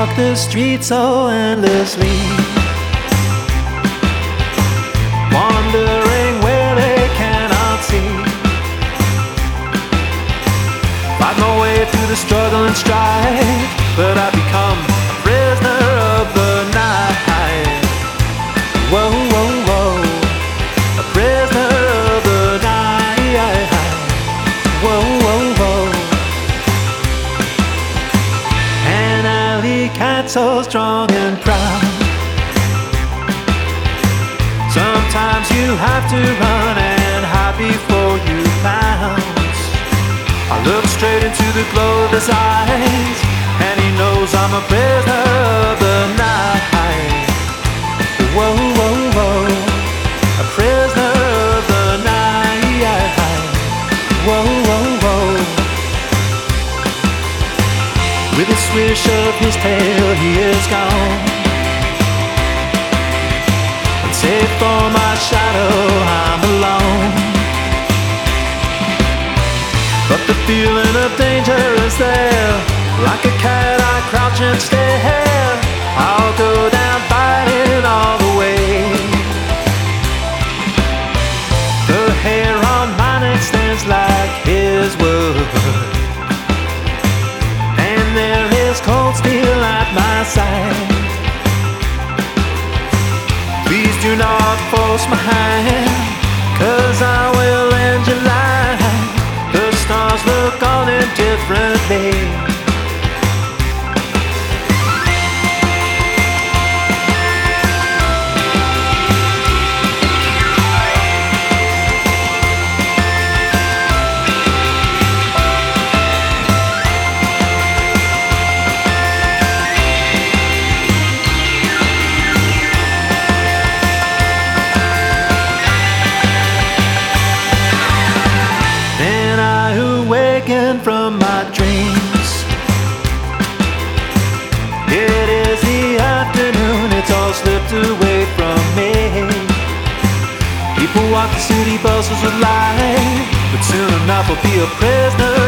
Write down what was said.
walk the streets so endlessly, wandering where they cannot see. Fight my way through the struggle and strife, but I become a prisoner of the night. Whoa, whoa, whoa, a prisoner of the night. Whoa, whoa, whoa. An alley cat so strong and proud. Sometimes you have to run and hide before you pounce. I look straight into the glow of his eyes, and he knows I'm a prisoner of the night. Whoa, whoa, whoa, a prisoner of the night. Whoa, whoa, whoa. With a swish of his tail, he is gone. Save for my shadow, I'm alone. But the feeling of danger is there. Like a cat I crouch and stare. I'll go down fighting all the way. The hair on my neck stands like his wood, and there is cold steel at my side. Please do not force my hand, 'cause I will end your life. The stars look on it differently. From my dreams, it is the afternoon, it's all slipped away from me. People walk the city bustles with life, but soon enough I'll be a prisoner